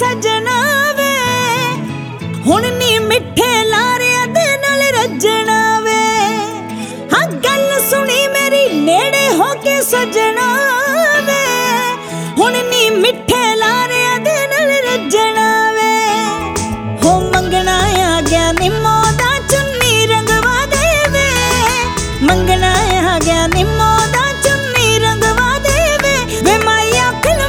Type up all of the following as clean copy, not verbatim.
सजना वे हुण नी मिठे लारिया दे नाल रजना वे। हाँ गल सुनी मेरी नेड़े होके सजना वे हुण नी मिठे लारिया दे नाल रजना वे। हो मंगना आ गया निम्मो दा चुन्नी रंगवा दे वे, मंगना आ गया निम्मो दा चुन्नी रंगवा दे वे। वे माया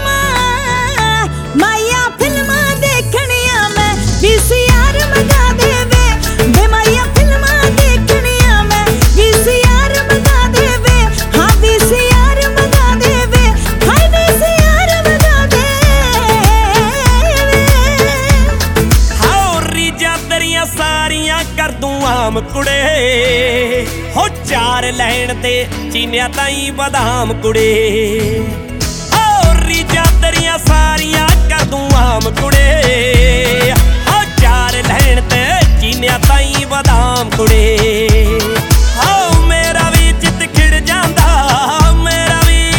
फिल्मा देखनिया मैं VCR मंगा दे वे। वे माया फिल्मा देखनिया मैं VCR मंगा दे वे। हाँ VCR मंगा दे वे, हाय VCR मंगा दे वे। हाओ रीजां तेरियां सारियां कर दूं आम कुड़े, हो चार लैण ते चीनिया ताईं बदाम कुड़े। हाओ रीजां तेरियां सारियां कर दूं आम कुड़े, हो चार लैण ते चीनिया ताईं बदाम कुड़े। हाओ मेरा भी चित खिड़ जांदा, मेरा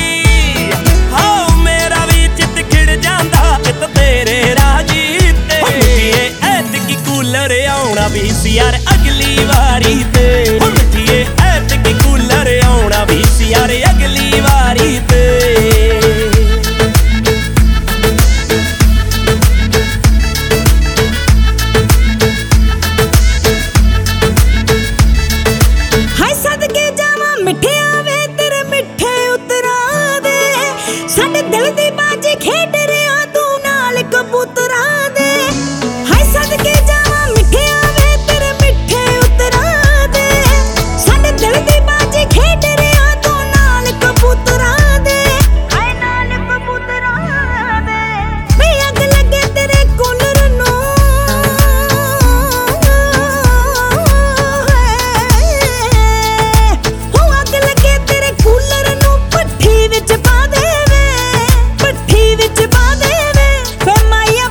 भी चित खिड़ जांदा, चित तेरे राजी ते। ऐतकी कूलर आउणा VCR अगली वारी ते। मिठिए ऐतकी कूलर आउणा VCR अगली वारी ते। हाय सदके जावा मिठे आवे तेरे मिठे उतरा दे, साडे दिल दी बाजी खेड रिया तू नाल कबूतरा दे। हाय सदके जावा मिठे आवे तेरे मिठे उतरा दे, साडे दिल दी बाजी खेड रिया तू नाल कबूतरा दे। हाय नाल कबूतरा दे। वे अग लगे तेरे कूलर नू, हो अग लगे तेरे कूलर नू भट्ठी विच पा दे वे, भट्ठी विच पा दे वे। वे माया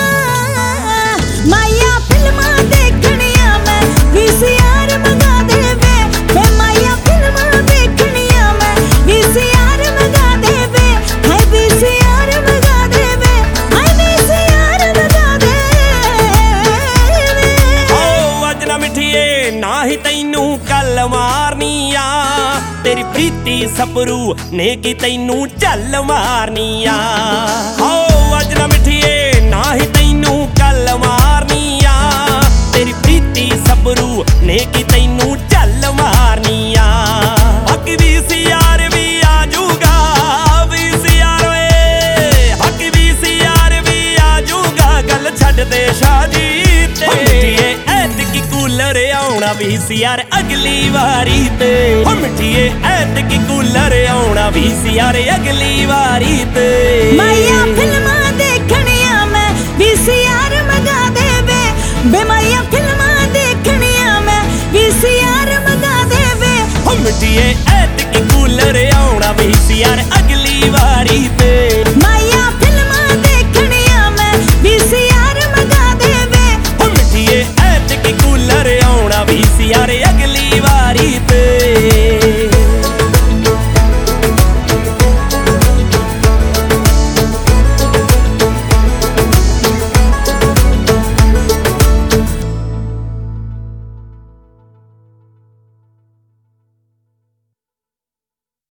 फिल्मा देखनिया मैं VCR मंगा दे वे। वे माया फिल्मा देखनिया मैं VCR मंगा दे वे, हाय VCR मंगा दे वे, हाय VCR मंगा दे वे। ओ अज ना मिठिए ना ही तैनू कल मारनी आ, तेरी प्रीति सपरू ने की तैनू झल मारनी आ। ओ अज ना मिठिए ना ही तैनू कल मारनी आ, तेरी प्रीति सपरू ने की तैनू झल मारनी आ। बाकी VCR भी आजूगा, VCR वे बाकी VCR भी आजूगा, गल छड्ड दे शादी ते। मिठिए ऐतकी कूलर आउणा VCR अगली वारी ते। हो मिठिए ऐतकी कूलर आउणा VCR अगली वारी ते। माया फिल्मा देखनिया मैं VCR मंगा दे वे। बे माया फिल्मा देखनिया मैं VCR मंगा दे वे। हो मिठिए ऐतकी कूलर आउणा VCR अगली वारी ते।